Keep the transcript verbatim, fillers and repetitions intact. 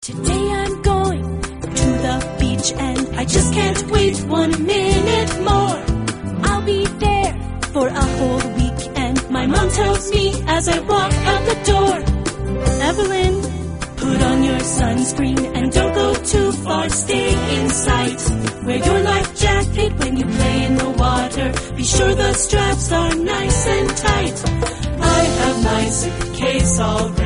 Today I'm going to the beach and I just can't wait one minute more. I'll be there for a whole week and my mom tells me as I walk out the door, Evelyn, put on your sunscreen and don't go too far, stay in sight. Wear your life jacket when you play in the water. Be sure the straps are nice and tight. I have my suitcase all ready.